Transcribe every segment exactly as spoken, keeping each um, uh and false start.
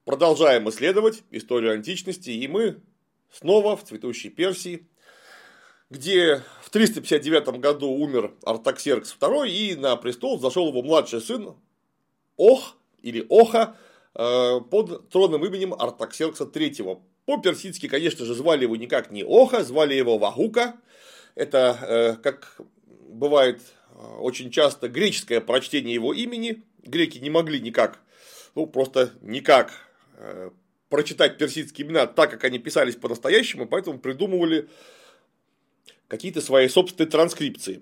продолжаем исследовать историю античности, и мы снова в цветущей Персии, где в триста пятьдесят девятом году умер Артаксеркс второй, и на престол зашел его младший сын Ох или Оха под тронным именем Артаксеркса третьего. По-персидски, конечно же, звали его никак не Оха, звали его Вахука. Это, как бывает очень часто, греческое прочтение его имени. Греки не могли никак, ну просто никак прочитать персидские имена так, как они писались по-настоящему, поэтому придумывали какие-то свои собственные транскрипции.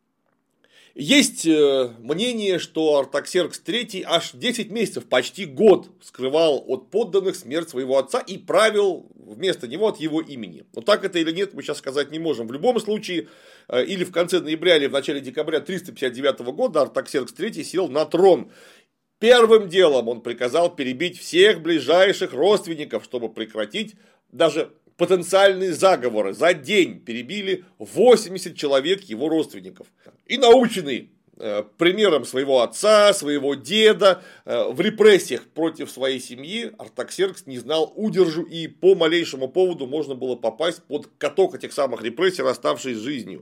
Есть мнение, что Артаксеркс третий аж десять месяцев, почти год, скрывал от подданных смерть своего отца и правил вместо него от его имени. Но так это или нет, мы сейчас сказать не можем. В любом случае, или в конце ноября, или в начале декабря триста пятьдесят девятого года Артаксеркс третий сел на трон. Первым делом он приказал перебить всех ближайших родственников, чтобы прекратить даже потенциальные заговоры. За день перебили восемьдесят человек его родственников. И наученный э, примером своего отца, своего деда, э, в репрессиях против своей семьи, Артаксеркс не знал удержу, и по малейшему поводу можно было попасть под каток этих самых репрессий, расставшись с жизнью.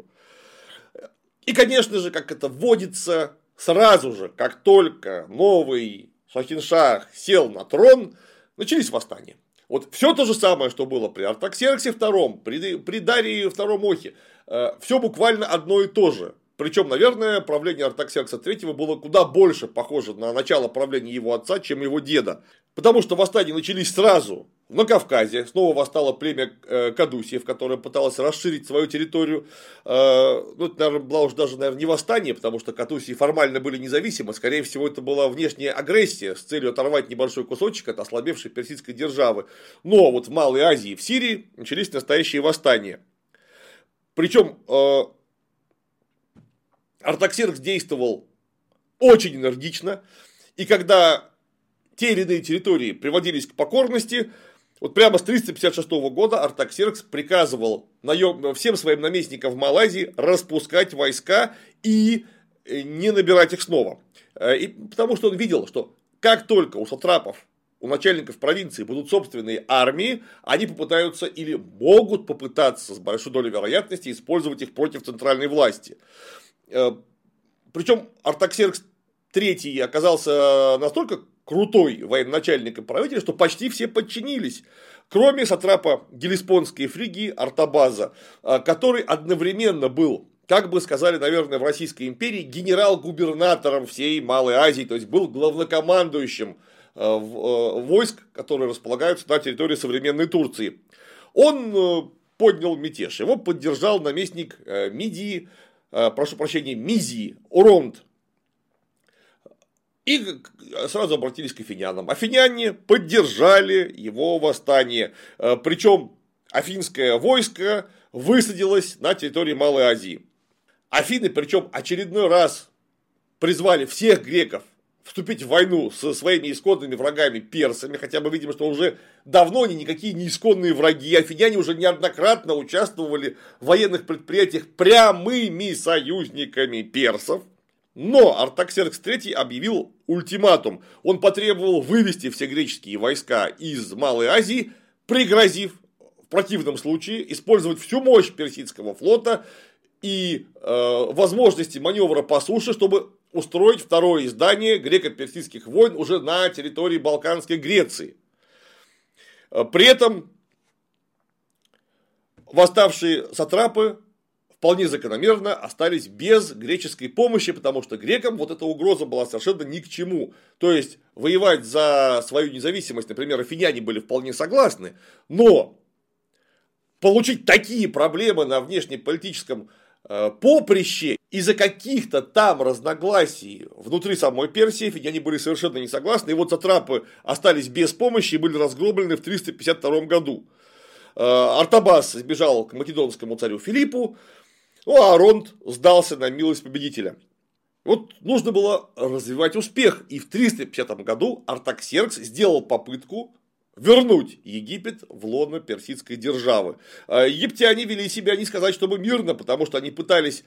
И, конечно же, как это водится, сразу же, как только новый Шахиншах сел на трон, начались восстания. Вот все то же самое, что было при Артаксерксе втором, при, при Дарии втором Охе, э, все буквально одно и то же. Причем, наверное, правление Артаксеркса третьего было куда больше похоже на начало правления его отца, чем его деда. Потому что восстания начались сразу на Кавказе. Снова восстало племя Кадусиев, которое пыталось расширить свою территорию. Ну, это, наверное, было уже даже, наверное, не восстание, потому что Кадусии формально были независимы. Скорее всего, это была внешняя агрессия с целью оторвать небольшой кусочек от ослабевшей персидской державы. Но вот в Малой Азии, в Сирии, начались настоящие восстания. Причем Артаксеркс действовал очень энергично, и когда те или иные территории приводились к покорности, вот прямо с триста пятьдесят шестого года Артаксеркс приказывал наем... всем своим наместникам в Малайзии распускать войска и не набирать их снова. И потому что он видел, что как только у сатрапов, у начальников провинции будут собственные армии, они попытаются или могут попытаться с большой долей вероятности использовать их против центральной власти. Причем Артаксеркс третий оказался настолько крутой военачальник и правитель, что почти все подчинились, кроме сатрапа Гелеспонтской фригии Артабаза, который одновременно был, как бы сказали, наверное, в Российской империи, генерал-губернатором всей Малой Азии, то есть был главнокомандующим войск, которые располагаются на территории современной Турции. Он поднял мятеж, его поддержал наместник Мидии, прошу прощения, Мизии, Уронт. И сразу обратились к афинянам. Афиняне поддержали его восстание. Причем афинское войско высадилось на территории Малой Азии. Афины, причем очередной раз призвали всех греков вступить в войну со своими исконными врагами персами, хотя мы видим, что уже давно они никакие не исконные враги, афиняне уже неоднократно участвовали в военных предприятиях прямыми союзниками персов. Но Артаксеркс третий объявил ультиматум. Он потребовал вывести все греческие войска из Малой Азии, пригрозив в противном случае использовать всю мощь персидского флота и э, возможности маневра по суше, чтобы устроить второе издание греко-персидских войн уже на территории Балканской Греции. При этом восставшие сатрапы вполне закономерно остались без греческой помощи, потому что грекам вот эта угроза была совершенно ни к чему. То есть воевать за свою независимость, например, афиняне были вполне согласны, но получить такие проблемы на внешнеполитическом поприще из-за каких-то там разногласий внутри самой Персии афиняне были совершенно не согласны. И вот сатрапы остались без помощи и были разгромлены в триста пятьдесят втором году. Артабаз сбежал к македонскому царю Филиппу, ну а Аронт сдался на милость победителя. Вот нужно было развивать успех, и в триста пятидесятом году Артаксеркс сделал попытку вернуть Египет в лоно персидской державы. Египтяне вели себя, не сказать, чтобы мирно, потому что они пытались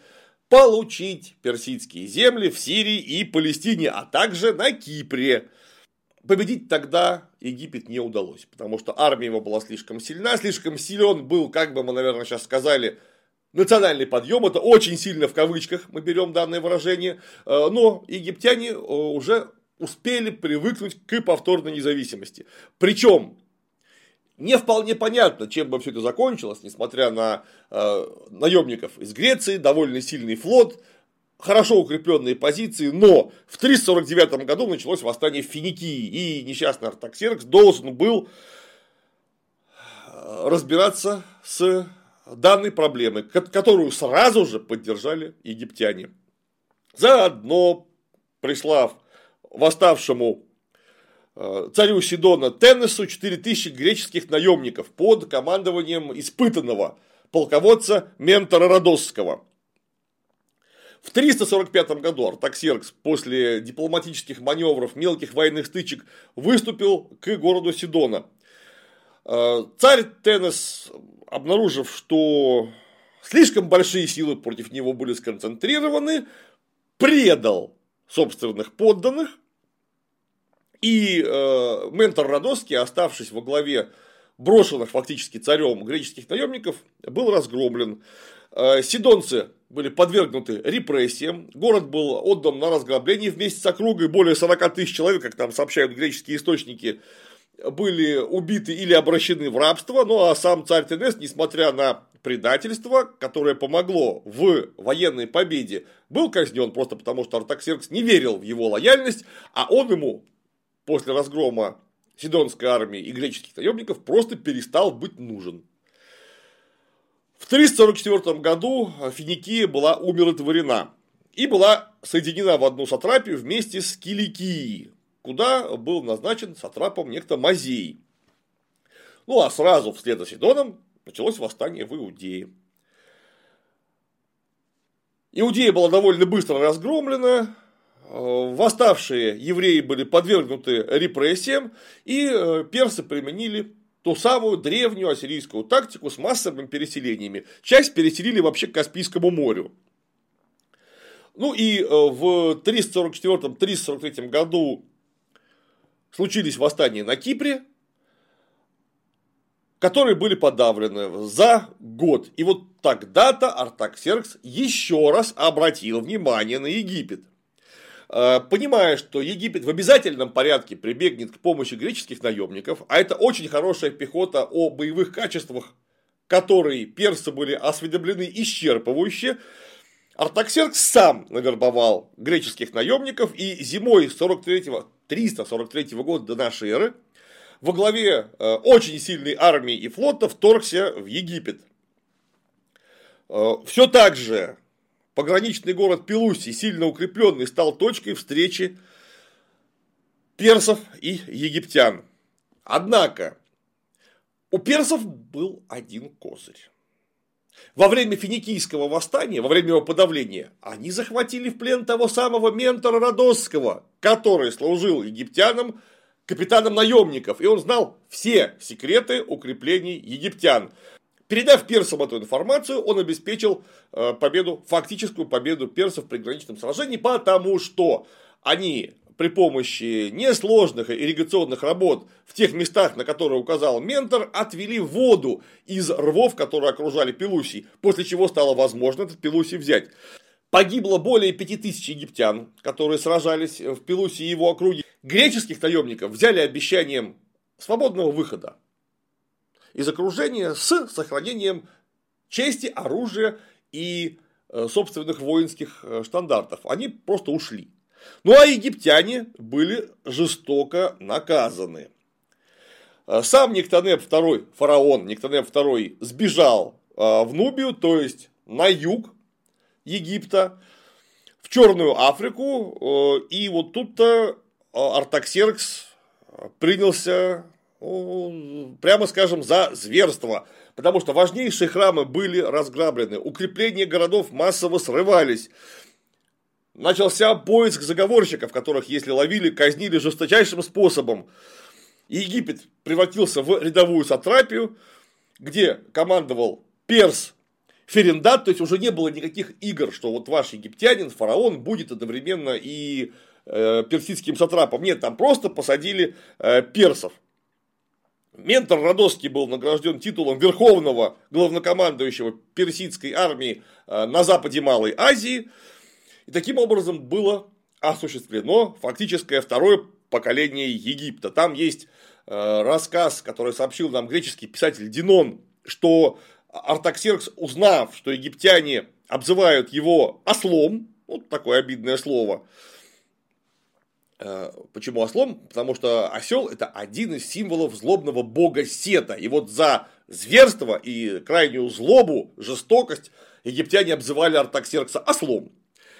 получить персидские земли в Сирии и Палестине, а также на Кипре. победить тогда Египет не удалось, потому что армия его была слишком сильна, слишком силен был, как бы мы, наверное, сейчас сказали, национальный подъем. Это очень сильно в кавычках мы берем данное выражение, но египтяне уже успели привыкнуть к повторной независимости. Причем не вполне понятно, чем бы все это закончилось, несмотря на э, наемников из Греции, довольно сильный флот, хорошо укрепленные позиции, но в триста сорок девятом году началось восстание в Финикии, и несчастный Артаксеркс должен был разбираться с данной проблемой, которую сразу же поддержали египтяне. Заодно прислав восставшему царю Сидона Теннесу четыре тысячи греческих наемников под командованием испытанного полководца Ментора Родосского. В триста сорок пятом году Артаксеркс после дипломатических маневров, мелких военных стычек выступил к городу Сидона. Царь Теннес, обнаружив, что слишком большие силы против него были сконцентрированы, предал собственных подданных. И э, Ментор Родосский, оставшись во главе брошенных фактически царем греческих наемников, был разгромлен. Э, сидонцы были подвергнуты репрессиям, город был отдан на разграбление вместе с округой, более сорок тысяч человек, как там сообщают греческие источники, были убиты или обращены в рабство. Ну а сам царь Теннес, несмотря на предательство, которое помогло в военной победе, был казнен просто потому, что Артаксеркс не верил в его лояльность, а он ему после разгрома сидонской армии и греческих наемников просто перестал быть нужен. В триста сорок четвёртом году Финикия была умиротворена и была соединена в одну сатрапию вместе с Киликией, куда был назначен сатрапом некто Мазей. Ну а сразу вслед за Сидоном началось восстание в Иудее. Иудея была довольно быстро разгромлена. Восставшие евреи были подвергнуты репрессиям, и персы применили ту самую древнюю ассирийскую тактику с массовыми переселениями. Часть переселили вообще к Каспийскому морю. Ну и в триста сорок четвёртом — триста сорок третьем году случились восстания на Кипре, которые были подавлены за год. И вот тогда-то Артаксеркс еще раз обратил внимание на Египет. Понимая, что Египет в обязательном порядке прибегнет к помощи греческих наемников, а это очень хорошая пехота, о боевых качествах которой персы были осведомлены исчерпывающе, Артаксеркс сам навербовал греческих наемников, и зимой триста сорок третьего года до нашей эры во главе очень сильной армии и флота вторгся в Египет. Все так же пограничный город Пелусий, сильно укрепленный, стал точкой встречи персов и египтян. Однако у персов был один козырь. Во время финикийского восстания, во время его подавления, они захватили в плен того самого Ментора Родосского, который служил египтянам капитаном наемников, и он знал все секреты укреплений египтян. Передав персам эту информацию, он обеспечил победу, фактическую победу персов в приграничном сражении, потому что они при помощи несложных ирригационных работ в тех местах, на которые указал Ментор, отвели воду из рвов, которые окружали Пелусий, после чего стало возможно этот Пелусий взять. Погибло более пяти тысяч египтян, которые сражались в Пелусии и его округе. Греческих наемников взяли обещанием свободного выхода из окружения с сохранением чести, оружия и собственных воинских штандартов. Они просто ушли. Ну а египтяне были жестоко наказаны. Сам Нектонеп второй, фараон Нектонеп второй, сбежал в Нубию, то есть на юг Египта, в Черную Африку. И вот тут-то Артаксеркс принялся, прямо скажем, за зверство. Потому что важнейшие храмы были разграблены, укрепления городов массово срывались. Начался поиск заговорщиков, которых, если ловили, казнили жесточайшим способом. Египет превратился в рядовую сатрапию, где командовал перс Ферендат, то есть уже не было никаких игр, что вот ваш египтянин, фараон, будет одновременно и персидским сатрапом. Нет, там просто посадили персов. Ментор Родосский был награжден титулом верховного главнокомандующего персидской армии на западе Малой Азии. И таким образом было осуществлено фактическое второе поколение Египта. Там есть рассказ, который сообщил нам греческий писатель Динон, что Артаксеркс, узнав, что египтяне обзывают его ослом, вот такое обидное слово. Почему ослом? Потому что осел – это один из символов злобного бога Сета. И вот за зверство и крайнюю злобу, жестокость египтяне обзывали Артаксеркса ослом.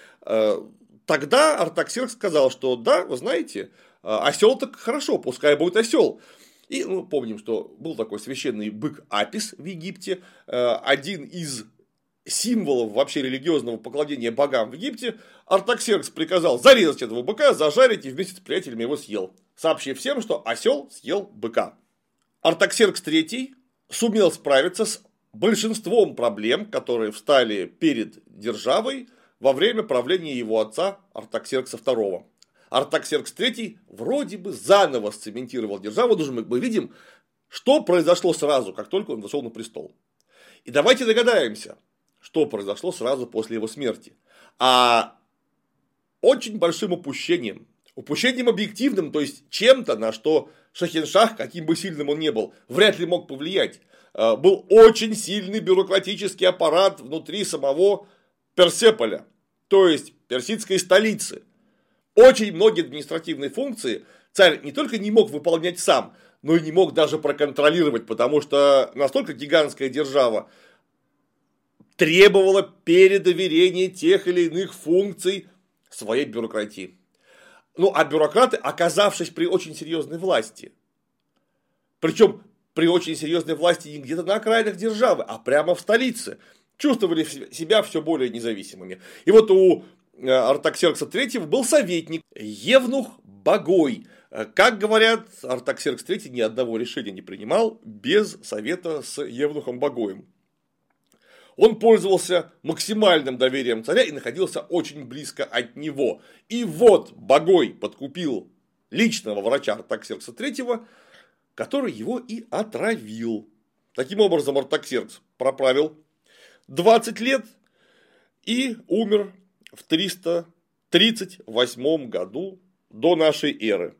Тогда Артаксеркс сказал, что да, вы знаете, осел так хорошо, пускай будет осел. И мы ну, помним, что был такой священный бык Апис в Египте, один из символов вообще религиозного поклонения богам в Египте. Артаксеркс приказал зарезать этого быка, зажарить и вместе с приятелями его съел, сообщив всем, что осел съел быка. Артаксеркс третий сумел справиться с большинством проблем, которые встали перед державой во время правления его отца Артаксеркса второго. Артаксеркс третий вроде бы заново сцементировал державу. Даже мы видим, что произошло сразу, как только он зашел на престол. И давайте догадаемся, что произошло сразу после его смерти. А очень большим упущением, упущением объективным, то есть чем-то, на что Шахиншах, каким бы сильным он ни был, вряд ли мог повлиять, был очень сильный бюрократический аппарат внутри самого Персеполя, то есть персидской столицы. Очень многие административные функции царь не только не мог выполнять сам, но и не мог даже проконтролировать, потому что настолько гигантская держава требовала передоверения тех или иных функций своей бюрократии. Ну, а бюрократы, оказавшись при очень серьезной власти, причем при очень серьезной власти не где-то на окраинах державы, а прямо в столице, чувствовали себя все более независимыми. И вот у Артаксеркса третьего был советник Евнух Багой. Как говорят, Артаксеркс третий ни одного решения не принимал без совета с Евнухом Багоем. Он пользовался максимальным доверием царя и находился очень близко от него. И вот Багой подкупил личного врача Артаксеркса третьего, который его и отравил. Таким образом, Артаксеркс проправил двадцать лет и умер в триста тридцать восьмом году до нашей эры.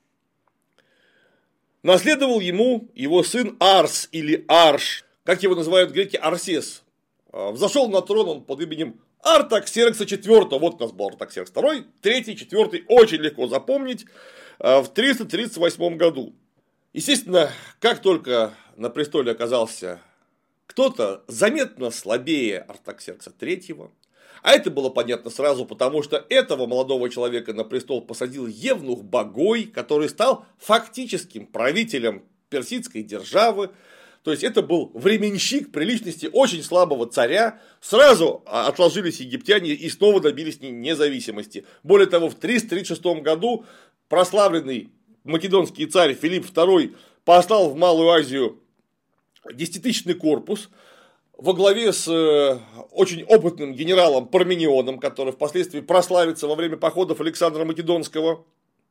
Наследовал ему его сын Арс или Арш, как его называют греки, Арсес. Взошел на трон он под именем Артаксеркса четвёртого. Вот у нас был Артаксеркс второй, третий, четвёртый, очень легко запомнить, в триста тридцать восьмом году. Естественно, как только на престоле оказался кто-то заметно слабее Артаксеркса третьего, а это было понятно сразу, потому что этого молодого человека на престол посадил Евнух Багой, который стал фактическим правителем персидской державы. То есть это был временщик при личности очень слабого царя. Сразу отложились египтяне и снова добились независимости. Более того, в триста тридцать шестом году прославленный македонский царь Филипп второй послал в Малую Азию десятитысячный корпус во главе с очень опытным генералом Парменионом, который впоследствии прославится во время походов Александра Македонского.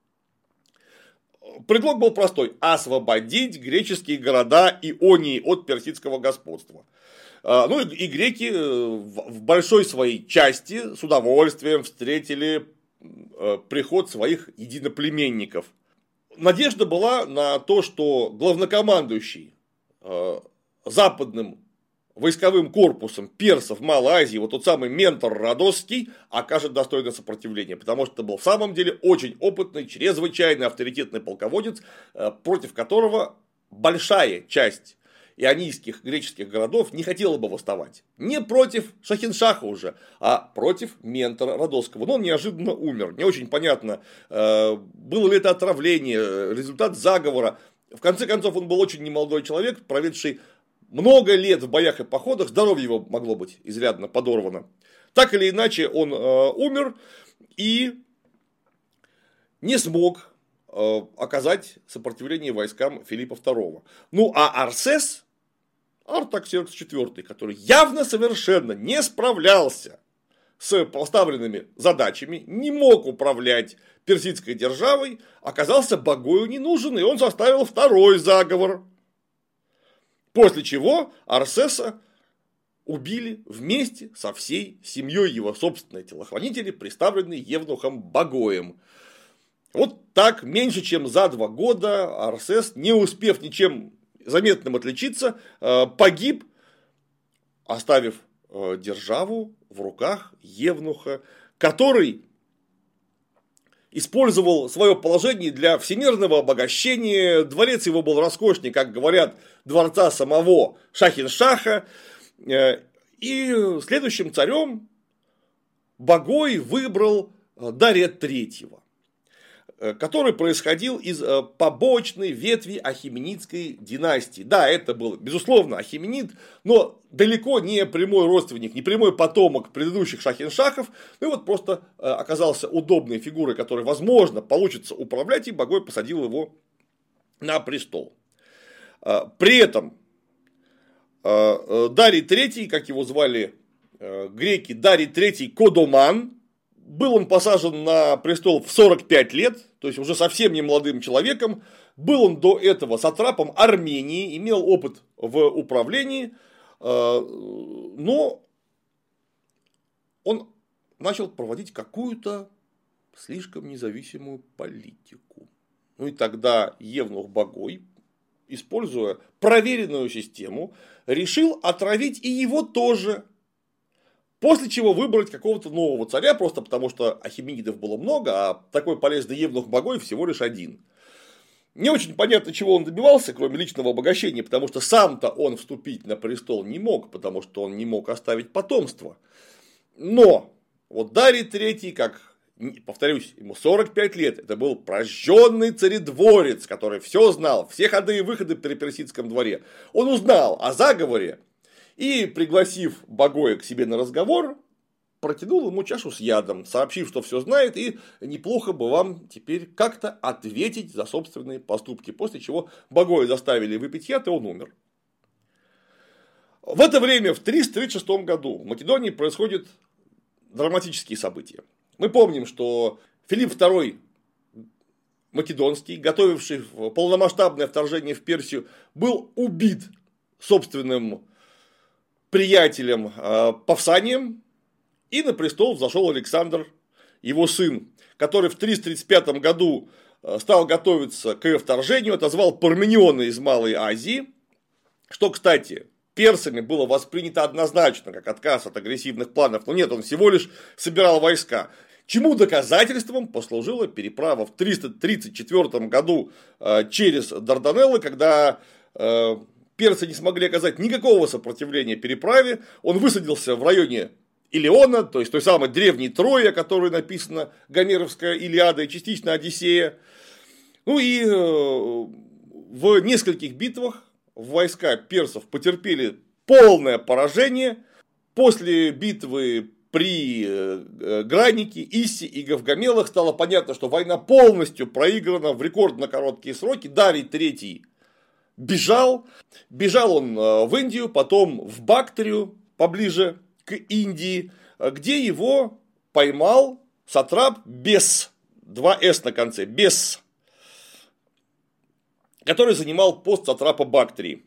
Предлог был простой – освободить греческие города Ионии от персидского господства. Ну и греки в большой своей части с удовольствием встретили приход своих единоплеменников. Надежда была на то, что главнокомандующий западным войсковым корпусом персов в Малой Азии, вот тот самый ментор Родосский, окажет достойное сопротивление, потому что это был в самом деле очень опытный, чрезвычайно авторитетный полководец, против которого большая часть ионийских греческих городов не хотела бы восставать. Не против Шахиншаха уже, а против ментора Родосского. Но он неожиданно умер. Не очень понятно, было ли это отравление, результат заговора. В конце концов, он был очень немолодой человек, проведший много лет в боях и походах, здоровье его могло быть изрядно подорвано. Так или иначе, он э, умер и не смог э, оказать сопротивление войскам Филиппа второго. Ну, а Арсес, Артаксеркс четвёртый, который явно совершенно не справлялся с поставленными задачами, не мог управлять персидской державой, оказался Багою не нужен, и он составил второй заговор. После чего Арсеса убили вместе со всей семьей его собственной телохранители, представленной евнухом Багоем. Вот так, меньше чем за два года, Арсес, не успев ничем заметным отличиться, погиб, оставив державу в руках евнуха, который использовал свое положение для всемирного обогащения. Дворец его был роскошнее, как говорят, дворца самого Шахиншаха. И следующим царем Багой выбрал Дария третьего, который происходил из побочной ветви Ахеменидской династии. Да, это был, безусловно, Ахеменид, но далеко не прямой родственник, не прямой потомок предыдущих шахиншахов. Ну и вот просто оказался удобной фигурой, которой, возможно, получится управлять, и Багой посадил его на престол. При этом Дарий третий, как его звали греки, Дарий третий Кодоман, был он посажен на престол в сорок пять лет, то есть уже совсем не молодым человеком. Был он до этого сатрапом Армении, имел опыт в управлении, но он начал проводить какую-то слишком независимую политику. Ну и тогда евнух Багой, используя проверенную систему, решил отравить и его тоже. После чего выбрать какого-то нового царя, просто потому что ахеменидов было много, а такой полезный евнух Багой всего лишь один. Не очень понятно, чего он добивался, кроме личного обогащения, потому что сам-то он вступить на престол не мог, потому что он не мог оставить потомство. Но вот Дарий третий, как, повторюсь, ему сорок пять лет, это был прожженный царедворец, который все знал, все ходы и выходы при персидском дворе. Он узнал о заговоре и, пригласив Багоя к себе на разговор, протянул ему чашу с ядом, сообщив, что все знает, и неплохо бы вам теперь как-то ответить за собственные поступки. После чего Багоя заставили выпить яд, и он умер. В это время, в триста тридцать шестом году, в Македонии происходят драматические события. Мы помним, что Филипп второй Македонский, готовивший полномасштабное вторжение в Персию, был убит собственным приятелем Павсанием, и на престол взошел Александр, его сын, который в триста тридцать пятом году стал готовиться к вторжению, отозвал Пармениона из Малой Азии, что, кстати, персами было воспринято однозначно как отказ от агрессивных планов, но нет, он всего лишь собирал войска. Чему доказательством послужила переправа в триста тридцать четвёртом году через Дарданеллы, когда персы не смогли оказать никакого сопротивления переправе, он высадился в районе Илиона, то есть той самой древней Трои, о которой написана Гомеровская Илиада и частично Одиссея. Ну и в нескольких битвах войска персов потерпели полное поражение. После битвы при Гранике, Иссе и Гавгамелах стало понятно, что война полностью проиграна в рекордно короткие сроки. Дарий третий бежал. Бежал он в Индию, потом в Бактрию, поближе к Индии, где его поймал сатрап Бес, два эс на конце, Бес, который занимал пост сатрапа Бактрии.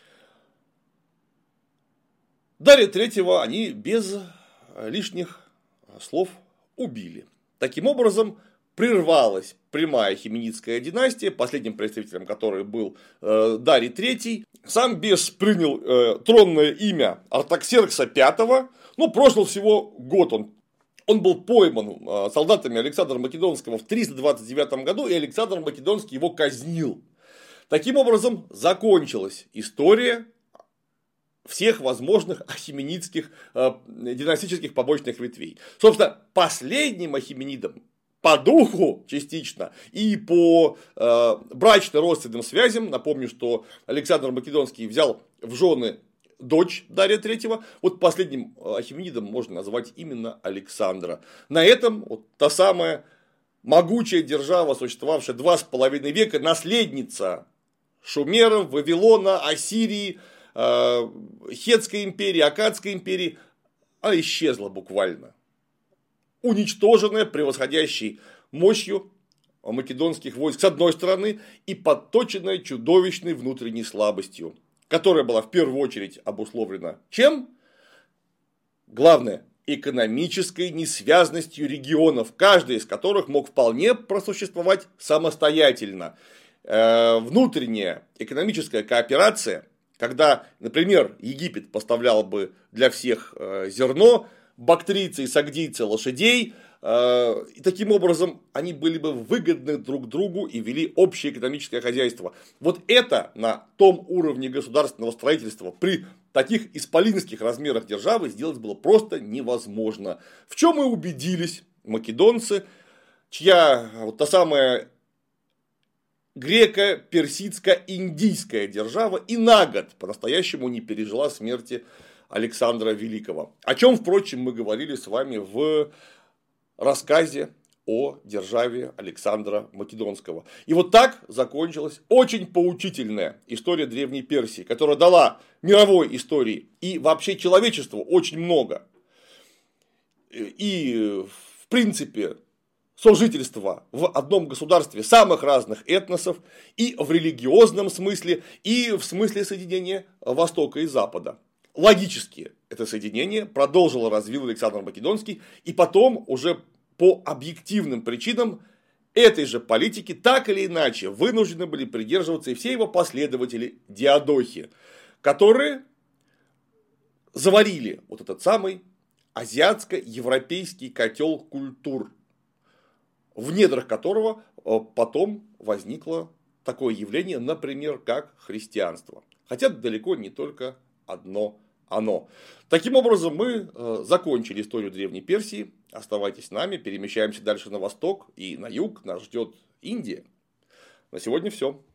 Дария третьего они без лишних слов убили. Таким образом, прервалась прямая Ахеменидская династия, последним представителем которой был э, Дарий третий. Сам Бес принял э, тронное имя Артаксеркса пятого, но прожил всего год. Он, он был пойман э, солдатами Александра Македонского в триста двадцать девятом году, и Александр Македонский его казнил. Таким образом, закончилась история всех возможных ахеменидских э, династических побочных ветвей. Собственно, последним ахеменидом по духу частично и по э, брачно-родственным связям, напомню, что Александр Македонский взял в жены дочь Дария третьего, вот последним ахеменидом можно назвать именно Александра. На этом вот та самая могучая держава, существовавшая два с половиной века, наследница Шумеров, Вавилона, Ассирии, э, Хетской империи, Аккадской империи, она исчезла буквально. уничтоженная превосходящей мощью македонских войск с одной стороны и подточенная чудовищной внутренней слабостью, которая была в первую очередь обусловлена чем? Главное, экономической несвязностью регионов, каждый из которых мог вполне просуществовать самостоятельно. Внутренняя экономическая кооперация, когда, например, Египет поставлял бы для всех зерно, бактрийцы и сагдийцы лошадей, и таким образом они были бы выгодны друг другу и вели общее экономическое хозяйство. Вот это на том уровне государственного строительства при таких исполинских размерах державы сделать было просто невозможно. В чем и убедились македонцы, чья вот та самая греко-персидско-индийская держава и на год по-настоящему не пережила смерти Александра Великого. О чем, впрочем, мы говорили с вами в рассказе о державе Александра Македонского. И вот так закончилась очень поучительная история Древней Персии, которая дала мировой истории и вообще человечеству очень много. И, в принципе, сожительство в одном государстве самых разных этносов и в религиозном смысле, и в смысле соединения Востока и Запада. Логически это соединение продолжило развил Александр Македонский, и потом уже по объективным причинам этой же политики так или иначе вынуждены были придерживаться и все его последователи Диадохи, которые заварили вот этот самый азиатско-европейский котел культур, в недрах которого потом возникло такое явление, например, как христианство. Хотя далеко не только одно оно. Таким образом, мы закончили историю Древней Персии. Оставайтесь с нами, перемещаемся дальше на восток и на юг. Нас ждет Индия. На сегодня все.